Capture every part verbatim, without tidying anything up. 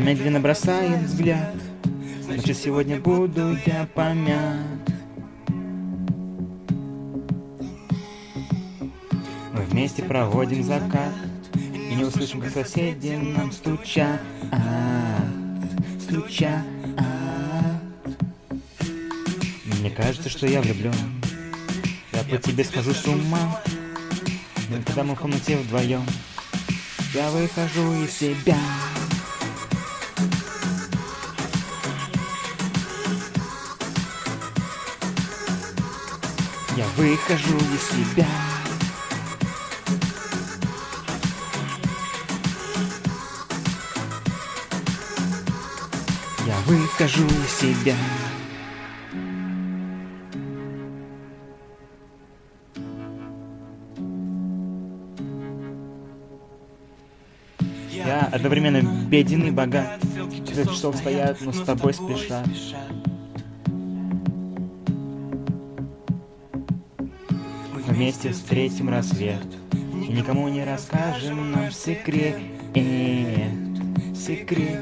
медленно бросает взгляд, значит, сегодня буду я помят. Мы вместе проводим закат и не услышим, как соседи нам стучат, стучат. Мне кажется, что я влюблен. Я по тебе схожу с ума. Когда мы в комнате вдвоем, я выхожу из себя. Я выхожу из себя. Я выхожу из себя. Я одновременно беден и богат. Четыре часов стоят, но с тобой спешат. Мы вместе встретим рассвет и никому не расскажем нам секрет. Секрет.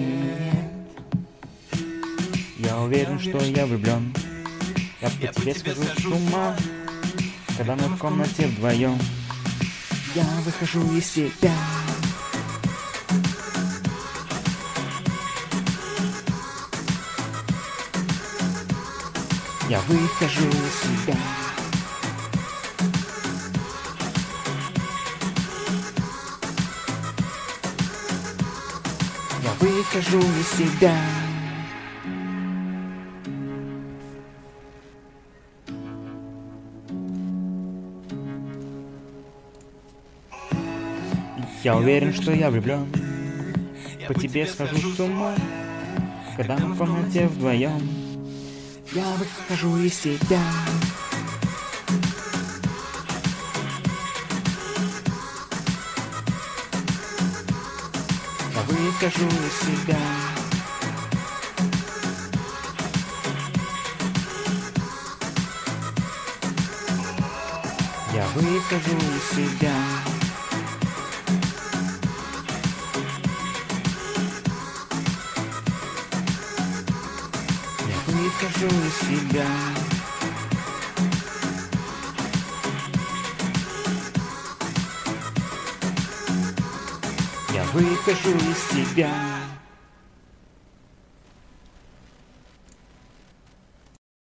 Я уверен, что я влюблен. Я по тебе схожу с ума, когда мы в комнате вдвоем. Я выхожу из себя. Я выхожу из себя. Я выхожу из себя. Я уверен, что я влюблен. По тебе схожу с ума, когда мы в комнате вдвоем. Я выхожу из себя. Я выхожу из себя. Я выхожу из себя. Выхожу из себя. Я выхожу из себя.